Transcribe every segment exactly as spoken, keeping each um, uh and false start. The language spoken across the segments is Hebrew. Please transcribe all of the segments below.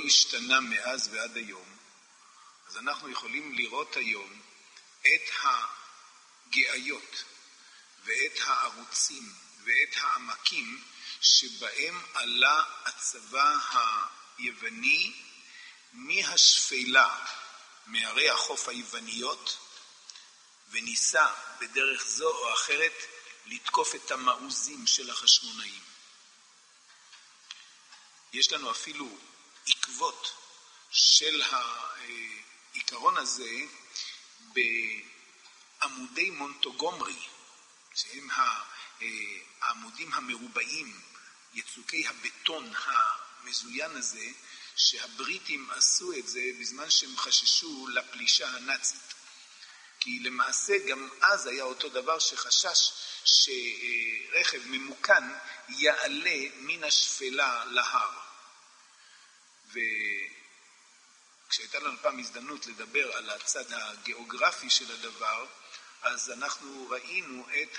השתנה מאז ועד היום, אז אנחנו יכולים לראות היום את הגאיות ואת הערוצים ואת העמקים שבהם עלה הצבא היווני מהשפלה, מערי החוף היווניות, וניסה בדרך זו או אחרת לתקוף את המעוזים של החשמונאים. יש לנו אפילו עקבות של העיקרון הזה בעמודי מונטוגומרי, שהם העמודים המרובעים, יצוקי הבטון המזוין הזה, שהבריטים עשו את זה בזמן שהם חששו לפלישה הנאצית. כי למעשה גם אז היה אותו דבר שחשש שרכב ממוכן יעלה מן השפלה להר. וכשהייתה לנו פעם הזדמנות לדבר על הצד הגיאוגרפי של הדבר, אז אנחנו ראינו את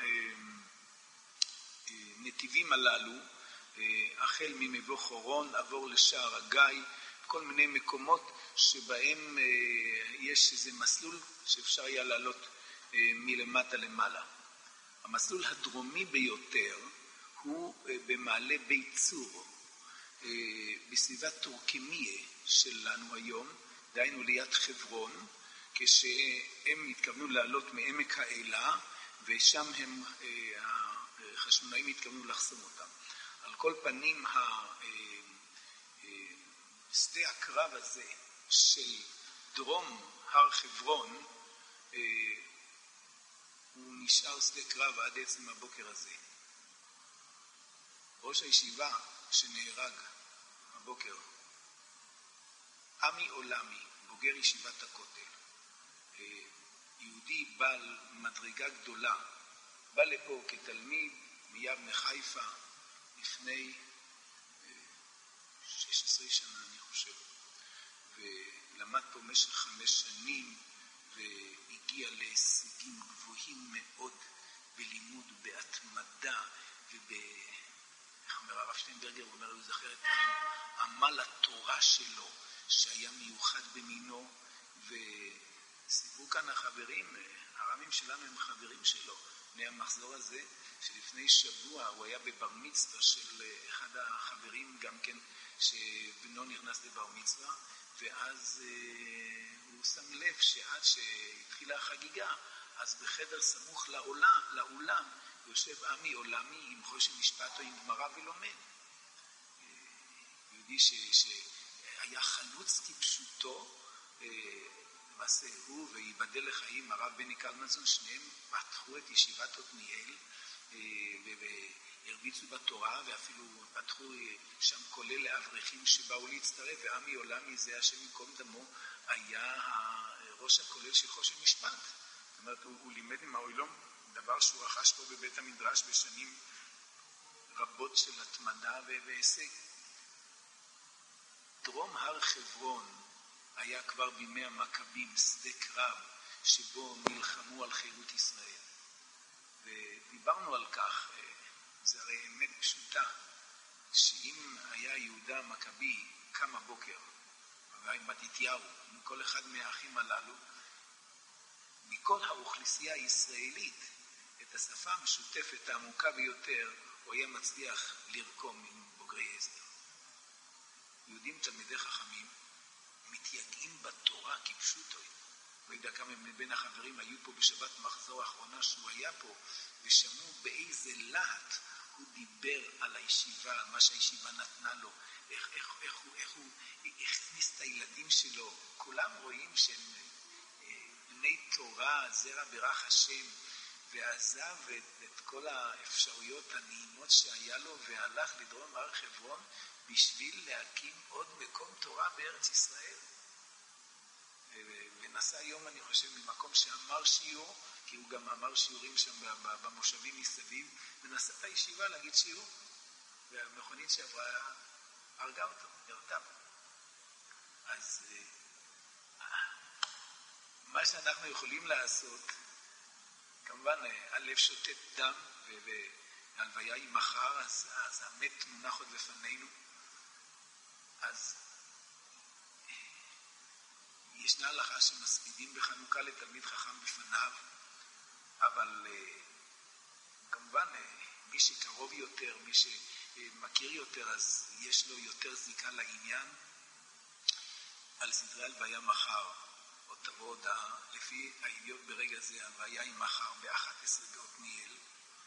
הנתיבים הללו, החל ממבוא חורון, עבור לשער הגיא, כל מיני מקומות שבהם יש איזה מסלול שאפשר היה לעלות מלמטה למעלה. המסלול הדרומי ביותר הוא במעלה בית צור, בסביבת טורקמיה שלנו היום, דהיינו ליד חברון, כשהם התכוונו לעלות מעמק האלה, ושם הם, החשמונאים התכוונו לחסום אותם. על כל פנים, שדה הקרב הזה של דרום הר חברון, הוא נשאר שדה קרב עד עצם הבוקר הזה. ראש הישיבה שנהרג הבוקר, עמי עולמי, בוגר ישיבת הכותל, יהודי בעל מדרגה גדולה, בא לפה כתלמיד מיד מחיפה לפני שש עשרה שנה אני חושב, ולמד פה במשך חמש שנים והגיע להישגים גבוהים מאוד בלימוד, בהתמדה וב... איך אומר הרב שטיינברגר, הוא אומר, הוא זכר את עמל התורה שלו שהיה מיוחד במינו, וסיפרו כאן החברים, הרמים שלנו הם חברים שלו, בני המחזור הזה, שלפני שבוע הוא היה בבר מצווה של אחד החברים גם כן, שבנו נכנס לבר מצווה, ואז אה, הוא שם לב שעד שהתחילה החגיגה, אז בחדר סמוך לעולם, לעולם יושב עמי עולמי עם חושן משפטו עם גמרא ולומד. יהודי ש, שהיה חלוץ כפשוטו, למעשה הוא ויבדל לחיים הרב בני קלמנזון, שניהם פתחו את ישיבת עתניאל והרביצו בתורה, ואפילו פתחו שם כולל לאברכים שבאו להצטרף, ועמי עולמי זה השם מקום דמו היה ראש הכולל של חושן משפט. זאת אומרת, הוא, הוא לימד עם האוילום דבר שהוא רכש פה בבית המדרש בשנים רבות של התמדה והישג. דרום הר חברון היה כבר בימי המכבים שדה קרב שבו נלחמו על חירות ישראל. ודיברנו על כך, זה הרי אמת פשוטה, שאם היה יהודה המכבי קם הבוקר, ועם מתתיהו, עם כל אחד מהאחים הללו, מכל האוכלוסייה הישראלית, את השפה המשותפת העמוקה ביותר, הוא היה מצליח לרקום עם בוגרי הסדר. יהודים תלמידי חכמים מתייגעים בתורה כפשוטו. לא יודע כמה מבין החברים היו פה בשבת מחזור האחרונה שהוא היה פה, ושמעו באיזה להט הוא דיבר על הישיבה, על מה שהישיבה נתנה לו, איך, איך, איך, הוא, איך הוא הכניס את הילדים שלו. כולם רואים שהם בני תורה, זרע ברך השם, ועזב את, את כל האפשרויות הנעימות שהיה לו, והלך לדרום הר חברון בשביל להקים עוד מקום תורה בארץ ישראל. ונסע היום, אני חושב, ממקום שאמר שיעור, כי הוא גם אמר שיעורים שם במושבים מסביב, ונסע את הישיבה להגיד שיעור, והמכונית שעברה הרגה אותו, ירדה בו. אז מה שאנחנו יכולים לעשות, כמובן הלב שוטט דם, והלוויה היא מחר, אז, אז המת מונח עוד לפנינו. אז ישנה הלכה שמספידים בחנוכה לתלמיד חכם בפניו, אבל כמובן מי שקרוב יותר, מי שמכיר יותר, אז יש לו יותר זיקה לעניין. על סדרי הלוויה מחר, עוד תבוא הודעה, לפי הידיעות ברגע זה, הלוויה היא מחר ב-אחת עשרה בעתניאל.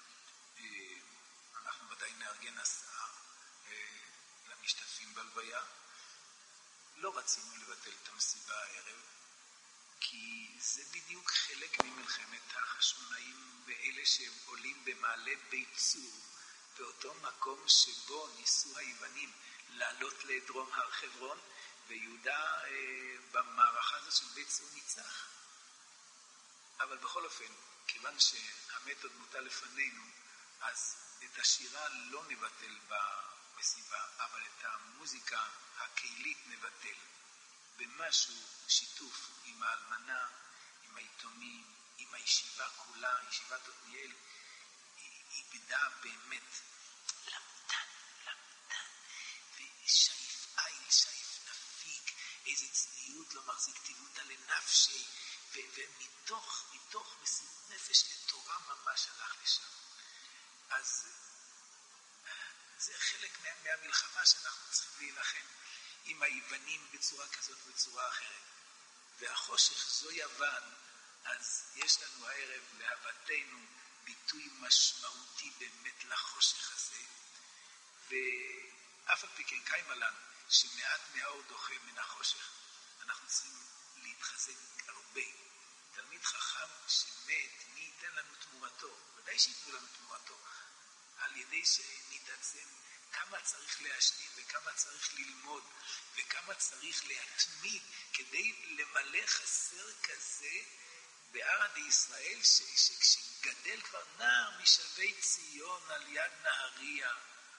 אנחנו ודאי נארגן הסעה למשתתפים בהלוויה. לא רצינו לבטל את המסיבה הערב, כי זה בדיוק חלק ממלחמת החשמונאים ואלה שעולים במעלה בית צור, באותו מקום שבו ניסו היוונים לעלות לדרום הר חברון, ויהודה אה, במערכה הזאת של בית צור ניצח. אבל בכל אופן, כיוון שהמתוד מוטל לפנינו, אז את השירה לא נבטל במסיבה, אבל את המוזיקה הקהילית נבטל. במשהו שיתוף עם האלמנה, עם היתומים, עם הישיבה כולה, ישיבת עתניאל, היא איבדה באמת למדן, למדן, ושאיף איל, שאיף נפיק, איזה צניעות לא מחזיק תיבודה לנפשי, ו- ומתוך, מתוך מסירות נפש לתורה ממש הלך לשם. אז זה חלק מה, מהמלחמה שאנחנו צריכים להילחם עם היוונים בצורה כזאת ובצורה אחרת. והחושך זו יוון, אז יש לנו הערב להבתנו ביטוי משמעותי באמת לחושך הזה. ואף על פי כן קיימה לנו שמעט מהאור דוחה מן החושך. אנחנו צריכים להתחזק הרבה. תלמיד חכם שמת, מי ייתן לנו תמורתו? ודאי שיתנו לנו תמורתו. על ידי שנתעצם כמה צריך להשלים וכמה צריך ללמוד וכמה צריך להתמיד כדי למלא חסר כזה בערד ישראל, שכשגדל כבר נער משלבי ציון על יד נהריה,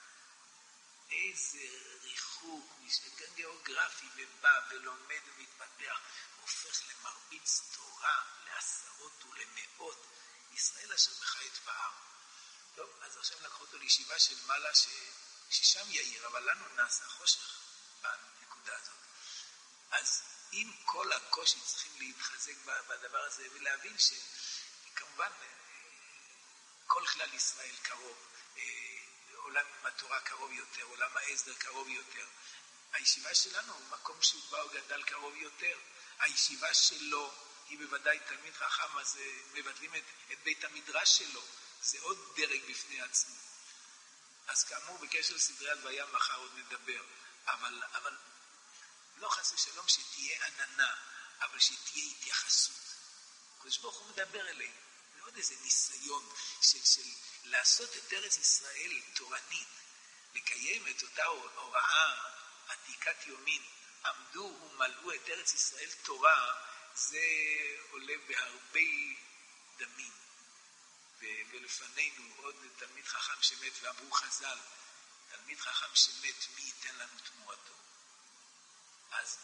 איזה ריחוק, משגן גיאוגרפי, ובא ולומד ומתפתח, הופך למרביץ תורה לעשרות ולמאות, ישראל אשר בחי את פער. טוב, אז עכשיו לקחו אותו לישיבה של מעלה ש... ששם יאיר, אבל לנו נעשה חושך בנקודה הזאת. אז עם כל הקושי צריכים להתחזק בדבר הזה ולהבין שכמובן כל כלל ישראל קרוב, עולם התורה קרוב יותר, עולם ההסדר קרוב יותר. הישיבה שלנו הוא מקום שהוא בא וגדל קרוב יותר. הישיבה שלו היא בוודאי תלמיד חכם, אז מבטלים את, את בית המדרש שלו. זה עוד דרג בפני עצמו. אז כאמור, בקשר לסדרי הלוויה מחר עוד נדבר. אבל, אבל לא חס ושלום שתהיה עננה, אבל שתהיה התייחסות. הקדוש ברוך הוא מדבר אלינו. לא עוד איזה ניסיון של, של לעשות את ארץ ישראל תורנית, לקיים את אותה הוראה עתיקת יומין, עמדו ומלאו את ארץ ישראל תורה, זה עולה בהרבה דמים. ולפנינו עוד תלמיד חכם שמת, ואמרו חז"ל, תלמיד חכם שמת, מי ייתן לנו תמורתו? אז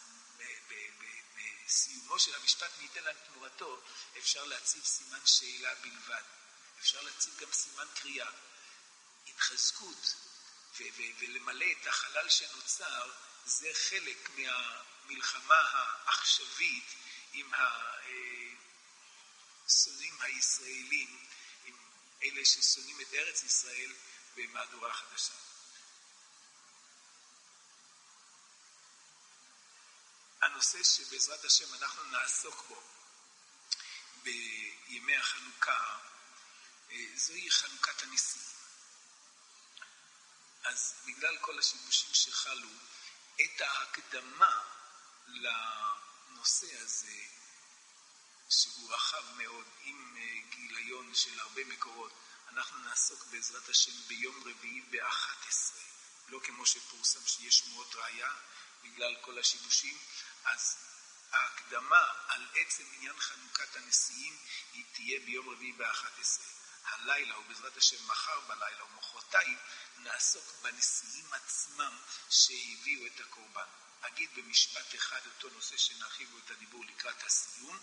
בסיומו של המשפט מי ייתן לנו תמורתו, אפשר להציב סימן שאלה בלבד. אפשר להציב גם סימן קריאה. התחזקות ולמלא את החלל שנוצר, זה חלק מהמלחמה העכשווית עם השונאים הישראלים, עם אלה ששונאים את ארץ ישראל במהדורה חדשה. הנושא שבעזרת השם אנחנו נעסוק בו בימי החנוכה, זוהי חנוכת הניסים. אז בגלל כל השיבושים שחלו, את ההקדמה לנושא הזה, שהוא רחב מאוד, עם גיליון של הרבה מקורות, אנחנו נעסוק בעזרת השם ביום רביעי ב-אחת עשרה. לא כמו שפורסם שיש שמועות ראיה, בגלל כל השיבושים. אז ההקדמה על עצם עניין חנוכת הנשיאים היא תהיה ביום רביעי ב-אחת עשרה. הלילה, ובעזרת השם מחר בלילה ומחרתיים, נעסוק בנשיאים עצמם שהביאו את הקורבן. אגיד במשפט אחד אותו נושא שנרחיבו את הדיבור לקראת הסיום.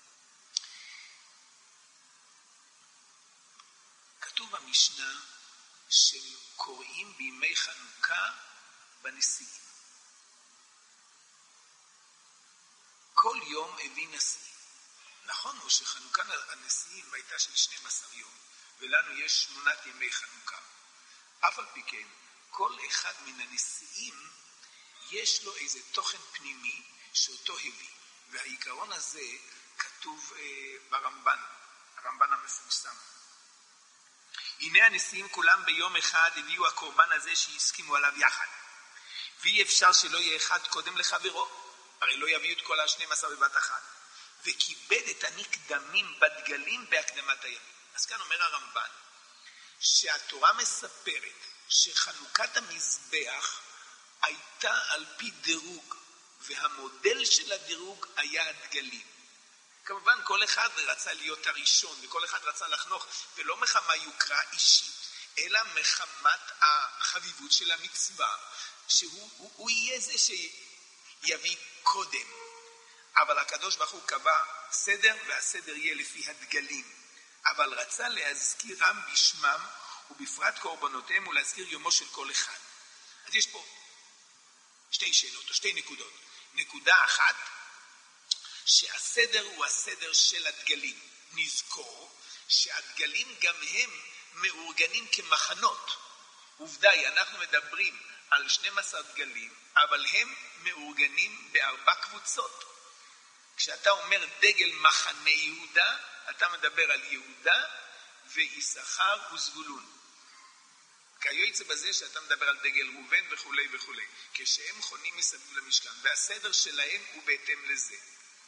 כתוב במשנה שקוראים בימי חנוכה בנשיאים. כל יום הביא נשיא. נכון הוא שחנוכת הנשיאים הייתה של שנים עשר יום, ולנו יש שמונת ימי חנוכה. אף על פי כן, כל אחד מן הנשיאים יש לו איזה תוכן פנימי שאותו הביא. והעיקרון הזה כתוב אה, ברמב"ן, הרמב"ן המפורסם. הנה הנשיאים כולם ביום אחד הביאו הקורבן הזה שהסכימו עליו יחד. ואי אפשר שלא יהיה אחד קודם לחברו. הרי לא יביאו את כל ה-שנים עשר בבת אחת. וכיבד את הנקדמים בדגלים בהקדמת הימים. אז כאן אומר הרמב"ן, שהתורה מספרת שחנוכת המזבח הייתה על פי דירוג, והמודל של הדירוג היה הדגלים. כמובן כל אחד רצה להיות הראשון, וכל אחד רצה לחנוך, ולא מחמה יוקרה אישית, אלא מחמת החביבות של המצווה, שהוא הוא, הוא יהיה זה שיביא קודם. אבל הקדוש ברוך הוא קבע סדר, והסדר יהיה לפי הדגלים. אבל רצה להזכירם בשמם, ובפרט קורבנותיהם, ולהזכיר יומו של כל אחד. אז יש פה שתי שאלות, או שתי נקודות. נקודה אחת, שהסדר הוא הסדר של הדגלים. נזכור שהדגלים גם הם מאורגנים כמחנות. עובדה היא, אנחנו מדברים על שנים עשר דגלים, אבל הם מאורגנים בארבע קבוצות. כשאתה אומר דגל מחנה יהודה, אתה מדבר על יהודה ויששכר וזבולון. כיוצא בזה שאתה מדבר על דגל ראובן וכו' וכו'. כשהם חונים מסביב למשכן, והסדר שלהם הוא בהתאם לזה.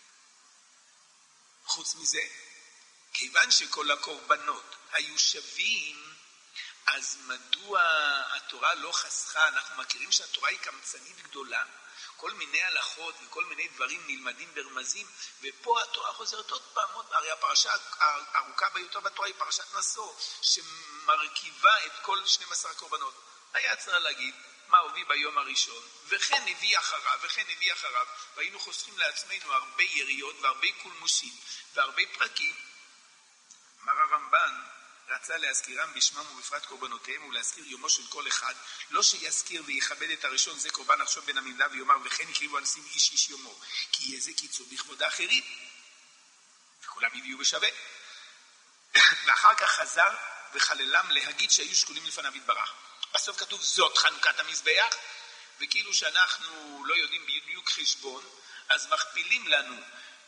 חוץ מזה, כיוון שכל הקורבנות היו שווים, אז מדוע התורה לא חסכה? אנחנו מכירים שהתורה היא קמצנית גדולה. כל מיני הלכות וכל מיני דברים נלמדים ברמזים, ופה התורה חוזרת עוד פעם, עוד, הרי הפרשה הארוכה ביותר בתורה היא פרשת נשוא, שמרכיבה את כל שנים עשר הקורבנות. היה צריך להגיד מה הוביל ביום הראשון, וכן הביא אחריו, וכן הביא אחריו, והיינו חוסכים לעצמנו הרבה יריות והרבה קולמוסים והרבה פרקים. אמר הרמב"ן, רצה להזכירם בשמם ובפרט קורבנותיהם ולהזכיר יומו של כל אחד, לא שיזכיר ויכבד את הראשון זה קורבן עכשיו בין המילה ויאמר וכן יקריבו אנשים איש איש יומו, כי יהיה זה קיצור בכבוד האחרים. וכולם הביאו בשווה. ואחר כך חזר וחללם להגיד שהיו שקולים לפניו יתברך. בסוף כתוב זאת חנוכת המזבח, וכאילו שאנחנו לא יודעים בדיוק חשבון, אז מכפילים לנו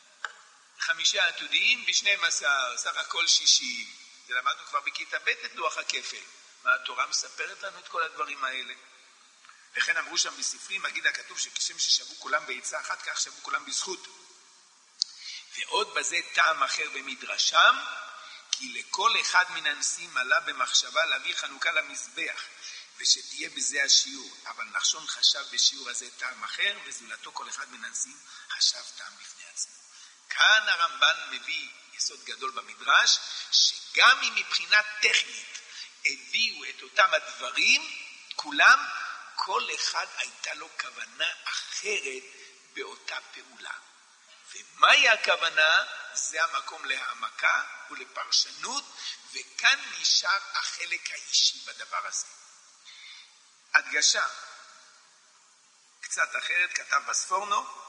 חמישה עתודיים ב-שנים עשר, סך הכל שישים. זה למדנו כבר בכיתה ב' את לוח הכפל. מה התורה מספרת לנו את כל הדברים האלה. לכן אמרו שם בספרים, מגיד הכתוב שכשם ששבו כולם בעצה אחת, כך שבו כולם בזכות. ועוד בזה טעם אחר במדרשם, כי לכל אחד מן הנשיאים עלה במחשבה להביא חנוכה למזבח, ושתהיה בזה השיעור. אבל נחשון חשב בשיעור הזה טעם אחר, וזולתו כל אחד מן הנשיאים חשב טעם בפני עצמו. כאן הרמב"ן מביא יסוד גדול במדרש, שגם אם מבחינה טכנית הביאו את אותם הדברים, כולם, כל אחד הייתה לו כוונה אחרת באותה פעולה. ומהי הכוונה? זה המקום להעמקה ולפרשנות, וכאן נשאר החלק האישי בדבר הזה. הדגשה קצת אחרת כתב בספורנו,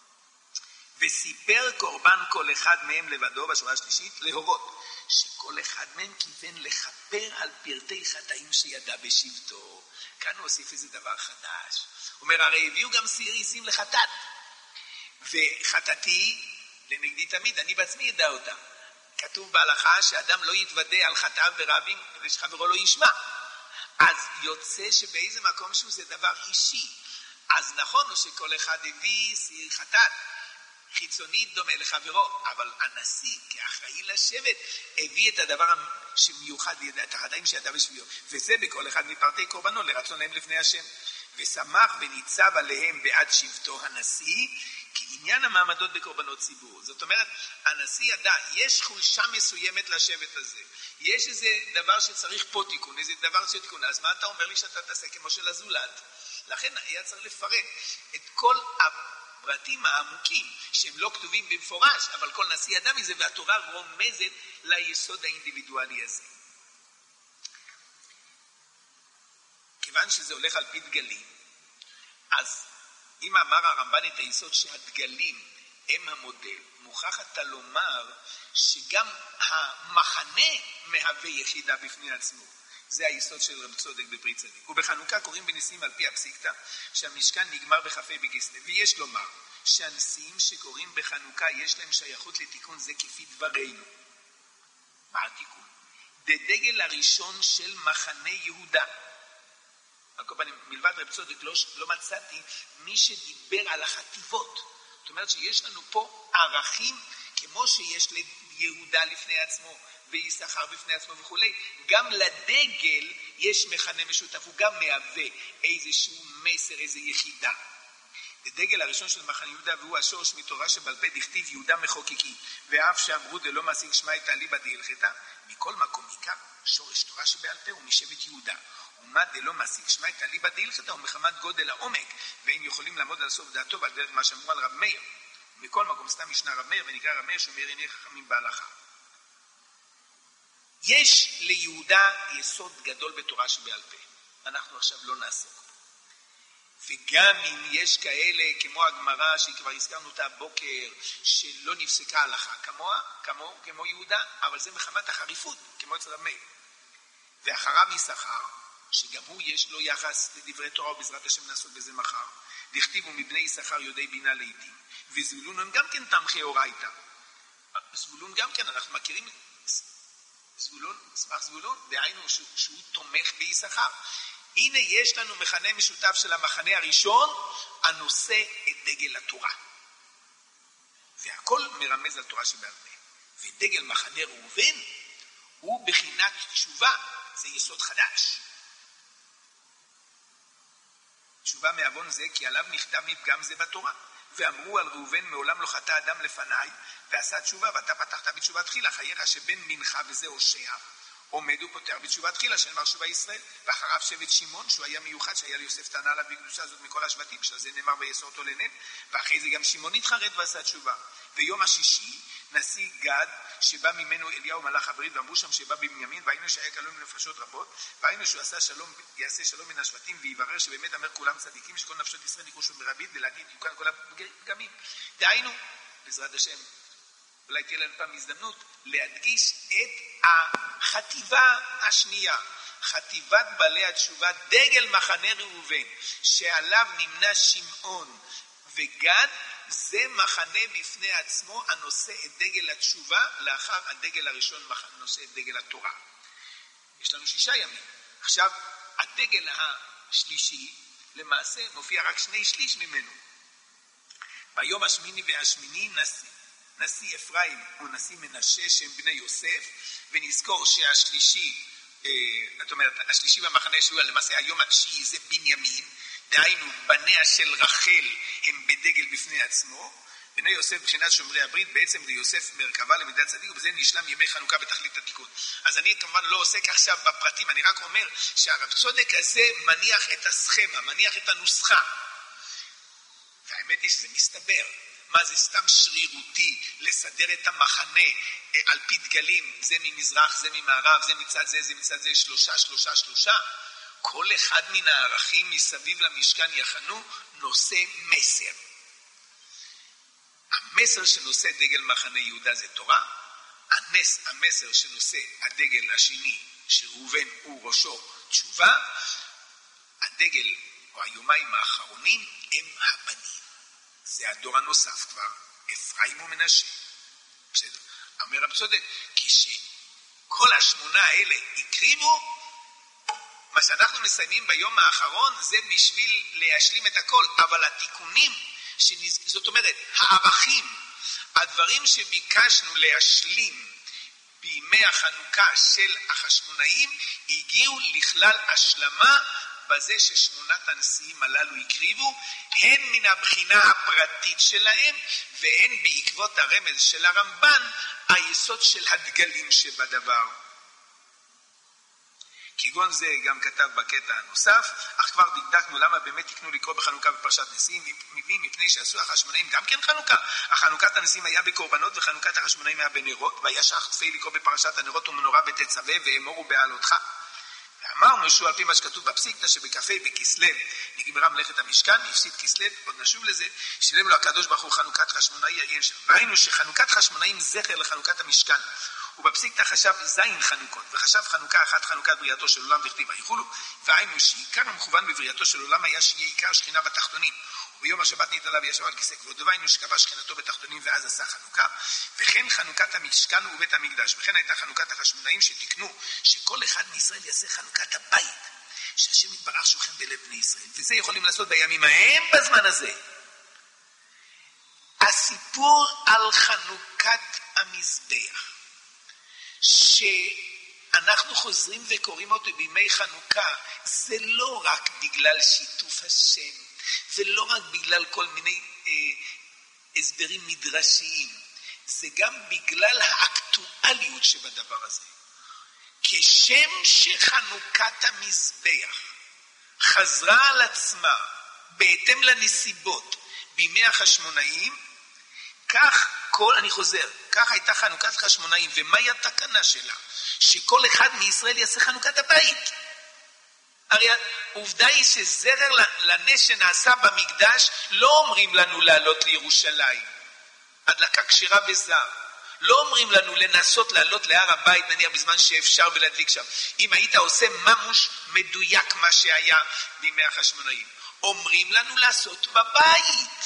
וסיפר קורבן כל אחד מהם לבדו, בשורה השלישית, להורות, שכל אחד מהם כיוון לחפר על פרטי חטאים שידע בשבטו. כאן הוא הוסיף איזה דבר חדש. הוא אומר, הרי הביאו גם סיריסים לחטאת, וחטאתי לנגדי תמיד, אני בעצמי ידע אותה. כתוב בהלכה שאדם לא יתוודא על חטאיו ורבים, כדי שחברו לא ישמע. אז יוצא שבאיזה מקום שהוא זה דבר אישי. אז נכון הוא שכל אחד הביא סיר חטאת, חיצונית דומה לחברו, אבל הנשיא כאחראי לשבט הביא את הדבר שמיוחד לידע, את החטאים שידע בשביעו, וזה בכל אחד מפרטי קורבנו לרצון להם לפני השם. ושמח וניצב עליהם בעד שבטו הנשיא, כעניין המעמדות בקורבנות ציבור. זאת אומרת, הנשיא ידע, יש חולשה מסוימת לשבט הזה, יש איזה דבר שצריך פה תיקון, איזה דבר שתיקון, אז מה אתה אומר לי שאתה תעשה כמו של הזולת? לכן היה צריך לפרט את כל הפרטים העמוקים, שהם לא כתובים במפורש, אבל כל נשיא ידע מזה, והתורה רומזת ליסוד האינדיבידואלי הזה. כיוון שזה הולך על פי דגלים, אז אם אמר הרמב"ן את היסוד שהדגלים הם המודל. מוכרח אתה לומר שגם המחנה מהווה יחידה בפני עצמו. זה היסוד של רב צודק בפרי צדיק. ובחנוכה קוראים בניסים על פי הפסיקתא שהמשכן נגמר בכ"ה בכסלו. ויש לומר שהנשיאים שקוראים בחנוכה יש להם שייכות לתיקון זה כפי דברינו. מה התיקון? דדגל הראשון של מחנה יהודה. על כל פנים, מלבד רב צודק לא, לא מצאתי מי שדיבר על החטיבות. זאת אומרת שיש לנו פה ערכים כמו שיש ליהודה לפני עצמו ויששכר בפני עצמו וכו'. גם לדגל יש מכנה משותף, הוא גם מהווה איזשהו מסר, איזו יחידה. הדגל הראשון של מחנה יהודה והוא השורש מתורה שבעל פה דכתיב יהודה מחוקקי, ואף שאמרו דלא משיג שמע את אליבא דהלכתא, מכל מקום עיקר שורש תורה שבעל פה הוא משבט יהודה. ומה דלא משיג שמע את אליבא דהלכתא הוא מחמת גודל העומק, והם יכולים לעמוד על סוף דעתו ועל דרך מה שאמרו על רב מאיר. מכל מקום סתם משנה רב מאיר ונקרא רב מאיר שאומר עיני חכמים בהלכה. יש ליהודה יסוד גדול בתורה שבעל פה. אנחנו עכשיו לא נעסוק. וגם אם יש כאלה כמו הגמרא שכבר הזכרנו אותה הבוקר שלא נפסקה הלכה כמוה, כמו, כמו יהודה, אבל זה מחמת החריפות כמו אצל רב מאיר. ואחריו יששכר שגם הוא יש לו יחס לדברי תורה ובעזרת השם נעסוק בזה מחר. דכתיבו מבני יששכר יודעי בינה לעתים. וזבולון הם גם כן תמכי אורייתא. זבולון גם כן אנחנו מכירים זבולון, סמך זבולון, דהיינו שהוא, שהוא תומך ביששכר. הנה יש לנו מכנה משותף של המחנה הראשון, הנושא את דגל התורה. והכל מרמז על תורה שבעל פה. ודגל מחנה ראובן הוא בחינת תשובה, זה יסוד חדש. תשובה מעוון זה כי עליו נכתב מפגם זה בתורה. ואמרו על ראובן מעולם לא חטא אדם לפניי ועשה תשובה ואתה פתחת בתשובה תחילה, חייך שבן מנחה וזה הושע עומד ופותח בתשובה תחילה שנאמר שובה ישראל. ואחריו שבט שמעון שהוא היה מיוחד שהיה ליוסף טענה עליו בקדושה הזאת מכל השבטים, שזה נאמר ויסור אותו לנט. ואחרי זה גם שמעון התחרט ועשה תשובה. ויום השישי נשיא גד שבא ממנו אליהו מלאך הברית, ואמרו שם שבא בבנימין, והיינו שהיה קלון מנפשות רבות, והיינו שהוא עשה שלום, יעשה שלום מן השבטים, ויברר שבאמת אמר כולם צדיקים שכל נפשות ישראל נקרושו מרבית ולעתיד יוקן כל הפגמים. דהיינו, בעזרת השם, אולי תהיה לנו פעם הזדמנות להדגיש את החטיבה השנייה, חטיבת בעלי התשובה, דגל מחנה ראובן, שעליו נמנה שמעון וגד, זה מחנה בפני עצמו הנושא את דגל התשובה, לאחר הדגל הראשון נושא את דגל התורה. יש לנו שישה ימים. עכשיו, הדגל השלישי, למעשה מופיע רק שני שליש ממנו. ביום השמיני והשמיני נשיא, נשיא אפרים ונשיא מנשה שהם בני יוסף, ונזכור שהשלישי, זאת אומרת, השלישי במחנה שהוא למעשה היום התשיעי זה בנימין, דהיינו בניה של רחל הם בדגל בפני עצמו. בני יוסף בחינת שומרי הברית, בעצם ליוסף מרכבה למידת צדיק, ובזה נשלם ימי חנוכה בתכלית התיקון. אז אני כמובן לא עוסק עכשיו בפרטים, אני רק אומר שהרב צודק הזה מניח את הסכמה, מניח את הנוסחה. והאמת היא שזה מסתבר. מה זה סתם שרירותי לסדר את המחנה על פי דגלים, זה ממזרח, זה ממערב, זה מצד זה, זה מצד זה, שלושה, שלושה, שלושה. כל אחד מן הערכים מסביב למשכן יחנו נושא מסר. המסר שנושא דגל מחנה יהודה זה תורה, הנס, המסר שנושא הדגל השני שראובן הוא ראשו תשובה, הדגל או היומיים האחרונים הם הבנים. זה הדור הנוסף כבר, אפרים ומנשה. בסדר, אומר רב צודק, כשכל השמונה האלה הקריבו, מה שאנחנו מסיימים ביום האחרון זה בשביל להשלים את הכל, אבל התיקונים, שנז... זאת אומרת, הערכים, הדברים שביקשנו להשלים בימי החנוכה של החשמונאים, הגיעו לכלל השלמה בזה ששמונת הנשיאים הללו הקריבו, הן מן הבחינה הפרטית שלהם, והן בעקבות הרמז של הרמב"ן, היסוד של הדגלים שבדבר. כגון זה גם כתב בקטע הנוסף, אך כבר דקדקנו למה באמת תקנו לקרוא בחנוכה בפרשת נשיאים, מביאים מפני שעשו החשמונאים גם כן חנוכה. החנוכת הנשיאים היה בקורבנות וחנוכת החשמונאים היה בנרות, וישח תפי לקרוא בפרשת הנרות ומנורה בתצווה ואמורו בעלותך. אמרנו שהוא על פי מה שכתוב בפסיקתא שבכ"ה בכסלו נגמרה מלאכת המשכן, הפסיד כסלו, עוד נשוב לזה, שילם לו הקדוש ברוך הוא חנוכת חשמונאי עיין שם. ראינו שחנוכת חשמונאים זכר לחנוכת המשכן. ובפסיקתא חשב זין חנוכות, וחשב חנוכה אחת חנוכת בריאתו של עולם וכתיב ויחולו, והיינו שעיקר המכוון בבריאתו של עולם היה שיהיה עיקר שכינה בתחתונים. וביום השבת נתעלה וישב על כיסא כבודו, והיינו שקבע שכינתו בתחתונים ואז עשה חנוכה, וכן חנוכת המשכן ובית המקדש, וכן הייתה חנוכת החשמונאים שתקנו שכל אחד מישראל יעשה חנוכת הבית, שהשם יתברך שוכן בלב בני ישראל, וזה יכולים לעשות בימים ההם בזמן הזה. הסיפור על חנוכת המזבח, שאנחנו חוזרים וקוראים אותו בימי חנוכה, זה לא רק בגלל שיתוף השם, ולא רק בגלל כל מיני אה, הסברים מדרשיים, זה גם בגלל האקטואליות שבדבר הזה. כשם שחנוכת המזבח חזרה על עצמה בהתאם לנסיבות בימי החשמונאים, כך כל, אני חוזר, כך הייתה חנוכת חשמונאים, ומהי התקנה שלה? שכל אחד מישראל יעשה חנוכת הבית. הרי העובדה היא שזרר לנס שנעשה במקדש, לא אומרים לנו לעלות לירושלים. הדלקה כשרה בזר. לא אומרים לנו לנסות לעלות להר הבית, נניח בזמן שאפשר ולהדליק שם. אם היית עושה ממש מדויק מה שהיה בימי החשמונאים. אומרים לנו לעשות בבית.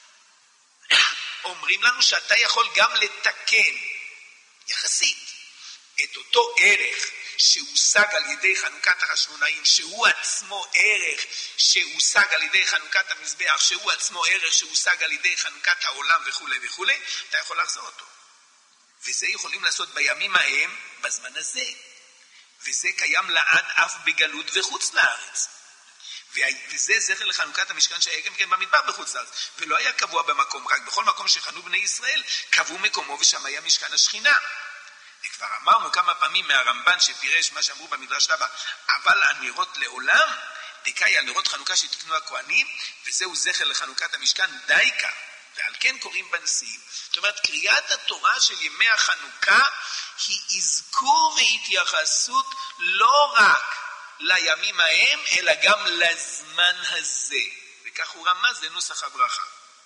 אומרים לנו שאתה יכול גם לתקן, יחסית, את אותו ערך שהושג על ידי חנוכת החשמונאים, שהוא עצמו ערך שהושג על ידי חנוכת המזבח, שהוא עצמו ערך שהושג על ידי חנוכת העולם וכו' וכו', אתה יכול לחזור אותו. וזה יכולים לעשות בימים ההם, בזמן הזה. וזה קיים לעד אף בגלות וחוץ לארץ. וזה זכר לחנוכת המשכן שהיה גם כן במדבר בחוץ לארץ, ולא היה קבוע במקום, רק בכל מקום שחנו בני ישראל קבעו מקומו, ושם היה משכן השכינה. וכבר אמרנו כמה פעמים מהרמב"ן שפירש מה שאמרו במדרש רבה, אבל הנרות לעולם, דקאי על נרות חנוכה שתקנו הכהנים, וזהו זכר לחנוכת המשכן דייקה, ועל כן קוראים בנשיאים. זאת אומרת, קריאת התורה של ימי החנוכה היא אזכור והתייחסות לא רק לימים ההם, אלא גם לזמן הזה. וכך הוא רמז לנוסח הברכה.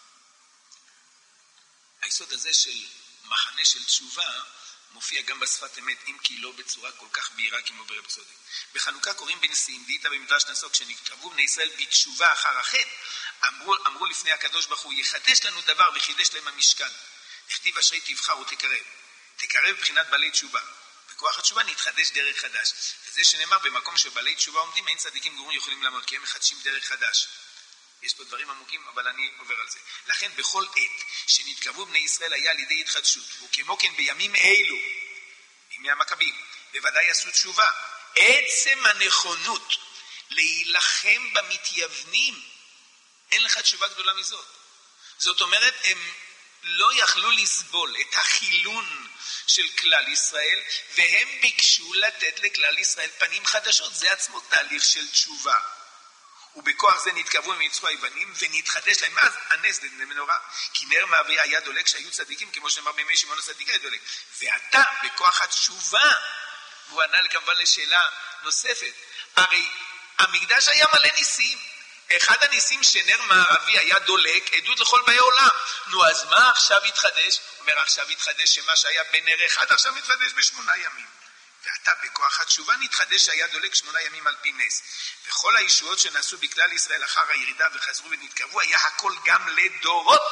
היסוד הזה של מחנה של תשובה מופיע גם בשפת אמת, אם כי לא בצורה כל כך בהירה כמו ברב צודק. בחנוכה קוראים בנשיאים, דאיתא במדרש נסוק, כשנקרבו בני ישראל בתשובה אחר החטא, אמרו, אמרו לפני הקדוש ברוך הוא, יחדש לנו דבר וחידש להם המשכן. הכתיב אשרי תבחר ותקרב. תקרב מבחינת בעלי תשובה. בכוח התשובה נתחדש דרך חדש. וזה שנאמר, במקום שבעלי תשובה עומדים, אין צדיקים גמורים יכולים לעמוד, כי הם מחדשים דרך חדש. יש פה דברים עמוקים, אבל אני עובר על זה. לכן בכל עת שנתקרבו בני ישראל היה על ידי התחדשות, וכמו כן בימים אלו, בימי המכבים, בוודאי עשו תשובה. עצם הנכונות להילחם במתייוונים, אין לך תשובה גדולה מזאת. זאת אומרת, הם לא יכלו לסבול את החילון של כלל ישראל, והם ביקשו לתת לכלל ישראל פנים חדשות. זה עצמו תהליך של תשובה. ובכוח זה נתקרבו וניצחו היוונים, ונתחדש להם אז הנס למנורה. כי נר מהווה היה דולק שהיו צדיקים, כמו שנאמר בימי שמעון הצדיק היה דולק. ואתה בכוח התשובה, והוא ענה כמובן לשאלה נוספת, הרי המקדש היה מלא ניסים. אחד הניסים שנר מערבי היה דולק, עדות לכל באי עולם. נו, אז מה עכשיו התחדש? אומר, עכשיו התחדש שמה שהיה בנר אחד, עכשיו מתחדש בשמונה ימים. ואתה בכוח התשובה נתחדש שהיה דולק שמונה ימים על פי נס. וכל הישועות שנעשו בכלל ישראל אחר הירידה וחזרו ונתקרבו, היה הכל גם לדורות.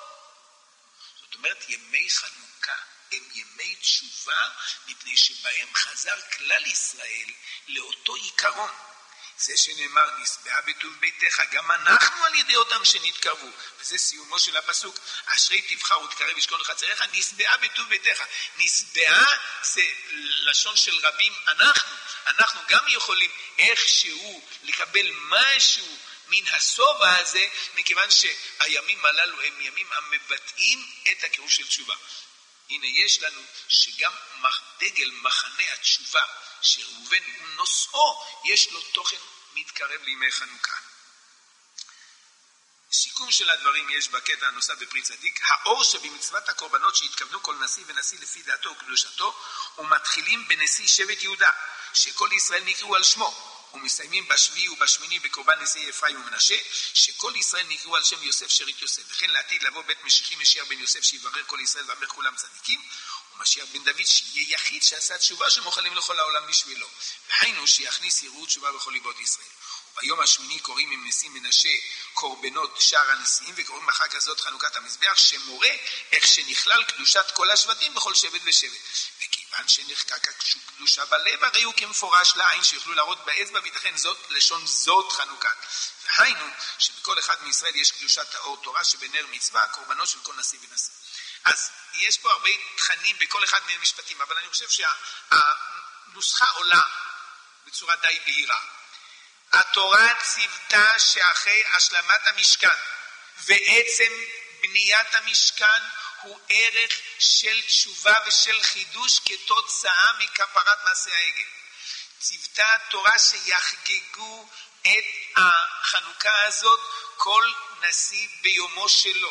זאת אומרת, ימי חנוכה הם ימי תשובה, מפני שבהם חזר כלל ישראל לאותו עיקרון. זה שנאמר, נסבעה בטוב ביתך, גם אנחנו על ידי אותם שנתקרבו. וזה סיומו של הפסוק, אשרי תבחר ותקרב ישכון לחצריך, נסבעה בטוב ביתך. נסבעה זה לשון של רבים, אנחנו. אנחנו גם יכולים איכשהו לקבל משהו מן הסובה הזה, מכיוון שהימים הללו הם ימים המבטאים את הקירוב של תשובה. הנה יש לנו שגם דגל מחנה התשובה שראובן הוא נושאו, יש לו תוכן מתקרב לימי חנוכה. סיכום של הדברים יש בקטע הנוסף בפרי צדיק, האור שבמצוות הקורבנות שהתכוונו כל נשיא ונשיא לפי דעתו וקדושתו, ומתחילים בנשיא שבט יהודה, שכל ישראל נקראו על שמו. ומסיימים בשביעי ובשמיני בקורבן נשיאי אפרים ומנשה, שכל ישראל נקראו על שם יוסף שארית יוסף. וכן לעתיד לבוא בית משיחי משיח בן יוסף שיברר כל ישראל ואמר כולם צדיקים, ומשיח בן דוד שיהיה יחיד שעשה תשובה שמוכנים לכל העולם בשבילו. והיינו שיכניס יראו תשובה בכל ליבות ישראל. ביום השמיני קוראים עם נשיא מנשה קורבנות שער הנשיאים, וקוראים אחר כזאת חנוכת המזבח, שמורה איך שנכלל קדושת כל השבטים בכל שבט ושבט. וכיוון שנחקק הקדושה בלב, הרי הוא כמפורש לעין שיוכלו להראות באצבע, ויתכן זאת לשון זאת חנוכת. והיינו שבכל אחד מישראל יש קדושת האור תורה שבנר מצווה, קורבנו של כל נשיא ונשיא. אז יש פה הרבה תכנים בכל אחד מהמשפטים, אבל אני חושב שהנוסחה עולה בצורה די בהירה. התורה ציוותה שאחרי השלמת המשכן ועצם בניית המשכן הוא ערך של תשובה ושל חידוש כתוצאה מכפרת מעשה העגל. ציוותה התורה שיחגגו את החנוכה הזאת כל נשיא ביומו שלו.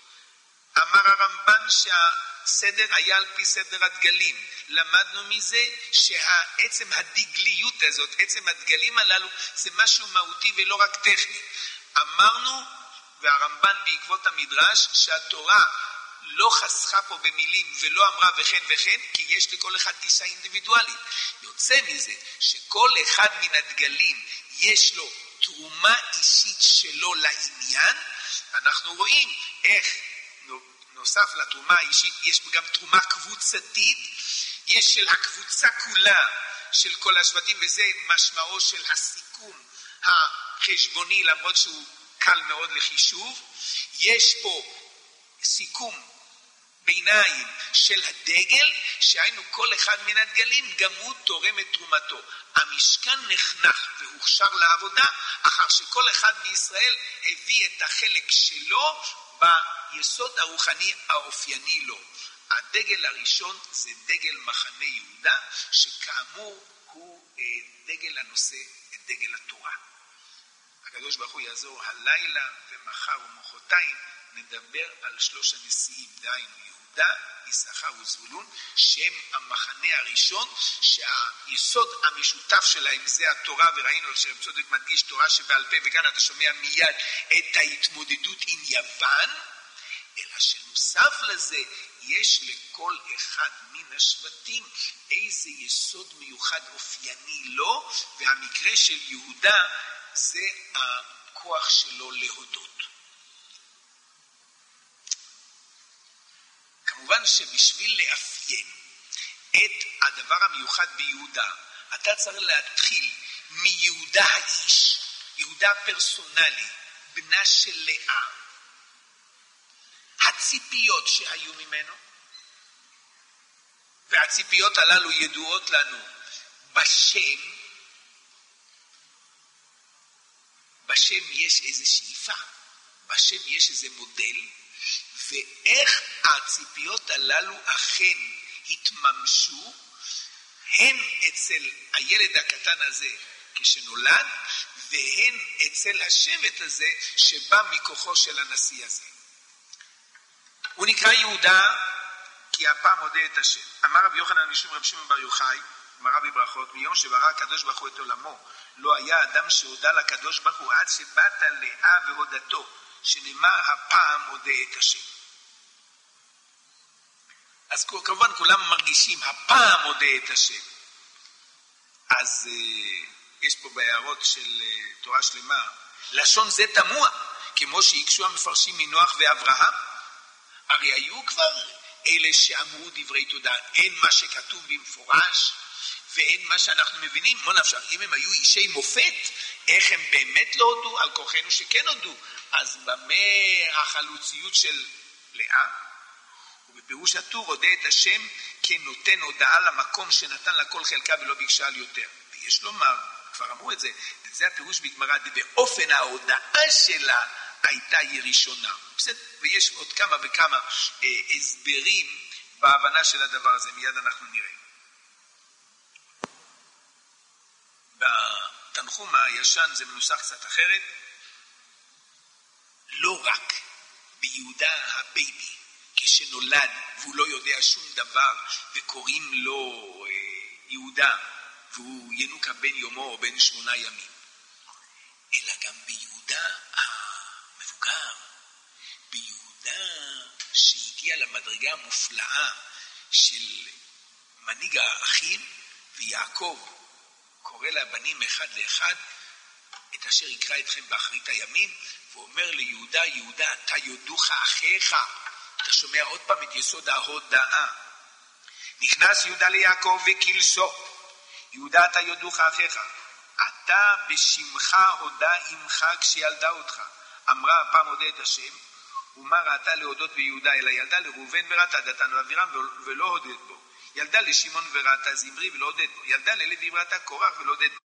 אמר הרמב"ן שהסדר היה על פי סדר הדגלים. למדנו מזה שהעצם הדגליות הזאת, עצם הדגלים הללו, זה משהו מהותי ולא רק טכני. אמרנו, והרמב"ן בעקבות המדרש, שהתורה לא חסכה פה במילים ולא אמרה וכן וכן, כי יש לכל אחד גישה אינדיבידואלית. יוצא מזה שכל אחד מן הדגלים יש לו תרומה אישית שלו לעניין. אנחנו רואים איך נוסף לתרומה האישית יש גם תרומה קבוצתית, יש של הקבוצה כולה של כל השבטים, וזה משמעו של הסיכום החשבוני, למרות שהוא קל מאוד לחישוב. יש פה סיכום ביניים של הדגל, שהיינו כל אחד מן הדגלים גם הוא תורם את תרומתו. המשכן נחנך והוכשר לעבודה אחר שכל אחד מישראל הביא את החלק שלו ביסוד הרוחני האופייני לו. הדגל הראשון זה דגל מחנה יהודה, שכאמור הוא דגל הנושא את דגל התורה. הקדוש ברוך הוא יעזור הלילה ומחר ומחרתיים נדבר על שלוש הנשיאים, דהיינו יהודה, יששכר וזבולון, שהם המחנה הראשון שהיסוד המשותף שלהם זה התורה, וראינו שרב צודק מדגיש תורה שבעל פה, וכאן אתה שומע מיד את ההתמודדות עם יוון, אלא שנוסף לזה יש לכל אחד מן השבטים איזה יסוד מיוחד אופייני לו, והמקרה של יהודה זה הכוח שלו להודות. כמובן שבשביל לאפיין את הדבר המיוחד ביהודה, אתה צריך להתחיל מיהודה האיש, יהודה פרסונלי, בנה של לאה, הציפיות שהיו ממנו, והציפיות הללו ידועות לנו בשם. בשם יש איזו שאיפה, בשם יש איזה מודל, ואיך הציפיות הללו אכן התממשו, הן אצל הילד הקטן הזה כשנולד, והן אצל השבט הזה שבא מכוחו של הנשיא הזה. הוא נקרא יהודה כי הפעם מודה את השם. אמר רבי יוחנן משום רבי שמעון בר יוחאי, אמרה בברכות, מיום שברא הקדוש ברוך הוא את עולמו, לא היה אדם שהודה לקדוש ברוך הוא עד שבאת לאה והודתו, שנאמר הפעם מודה את השם. אז כמובן כולם מרגישים הפעם מודה את השם. אז uh, יש פה בהערות של uh, תורה שלמה, לשון זה תמוה, כמו שיקשו המפרשים מנוח ואברהם. הרי היו כבר אלה שאמרו דברי תודה, אין מה שכתוב במפורש, ואין מה שאנחנו מבינים. מה נפשך, אם הם היו אישי מופת, איך הם באמת לא הודו? על כוחנו שכן הודו. אז במה החלוציות של לאה? ובפירוש הטור הודה את השם כנותן הודעה למקום שנתן לה כל חלקה ולא ביקשה על יותר. ויש לומר, כבר אמרו את זה, זה הפירוש בגמרא, באופן ההודעה שלה הייתה היא ראשונה. בסדר? ויש עוד כמה וכמה אה, הסברים בהבנה של הדבר הזה, מיד אנחנו נראה. בתנחום הישן זה מנוסח קצת אחרת, לא רק ביהודה הבייבי, כשנולד והוא לא יודע שום דבר וקוראים לו אה, יהודה, והוא ינוקה בין יומו או בין שמונה ימים. אלא גם ביהודה המבוגר, ביהודה שהגיע למדרגה המופלאה של מנהיג האחים, ויעקב קורא לבנים אחד לאחד, את אשר יקרא אתכם באחרית הימים, ואומר ליהודה, יהודה, אתה יודוך אחיך. אתה שומע עוד פעם את יסוד ההודאה. נכנס יהודה ליעקב וקילסו, יהודה אתה יודוך אחיך, אתה בשמך הודה אמך כשילדה אותך. אמרה הפעם הודה את השם, ומה ראתה להודות ביהודה, אלא ילדה לראובן וראתה דתן ואבירם ולא הודית בו. ילדה לשמעון וראתה זמרי ולא הודית בו. ילדה ללוי וראתה קורח ולא הודית בו.